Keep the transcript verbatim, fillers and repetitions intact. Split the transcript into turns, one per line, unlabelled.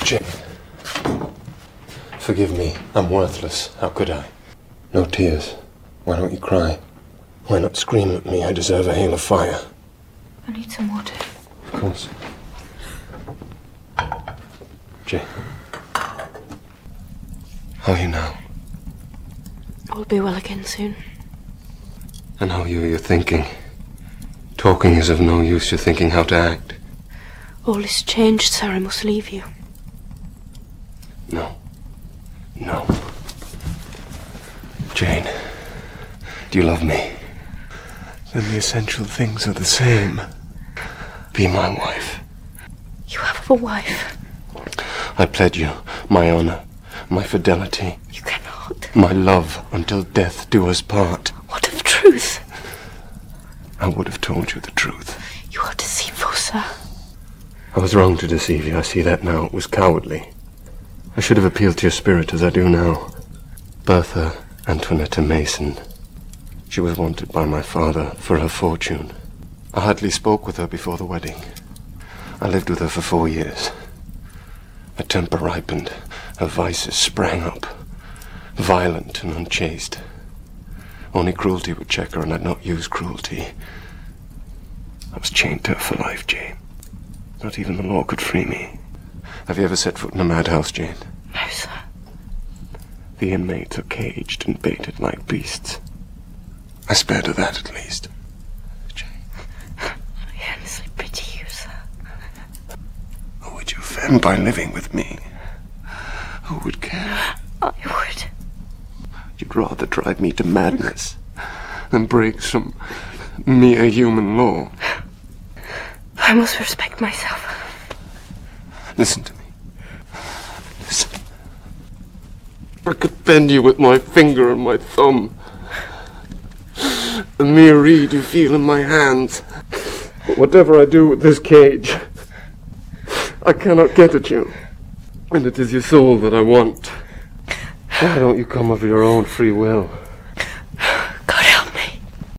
Jane. Forgive me. I'm worthless. How could I? No tears. Why don't you cry? Why not scream at me? I deserve a hail of fire.
I need some water.
Of course. Jane. How are you now?
I'll be well again soon.
And how are you? You're thinking. Talking is of no use. You're thinking how to act.
All is changed, sir. I must leave you.
No. No. Jane, do you love me? Then the essential things are the same. Be my wife.
You have a wife.
I pledge you my honor, my fidelity.
You cannot.
My love until death do us part.
What of truth?
I would have told you the truth.
You are deceitful, sir.
I was wrong to deceive you. I see that now. It was cowardly. I should have appealed to your spirit as I do now. Bertha Antoinetta Mason. She was wanted by my father for her fortune. I hardly spoke with her before the wedding. I lived with her for four years. Her temper ripened. Her vices sprang up. Violent and unchaste. Only cruelty would check her, and I'd not use cruelty. I was chained to her for life, Jane. Not even the law could free me. Have you ever set foot in a madhouse, Jane?
No, sir.
The inmates are caged and baited like beasts. I spared her that, at least. Jane.
I earnestly pity you, sir.
Who would you offend by living with me? Who would care?
I would.
You'd rather drive me to madness than break some mere human law.
I must respect myself.
Listen to me. Listen. I could bend you with my finger and my thumb. The mere reed you feel in my hands. But whatever I do with this cage, I cannot get at you. And it is your soul that I want. Why don't you come of your own free will?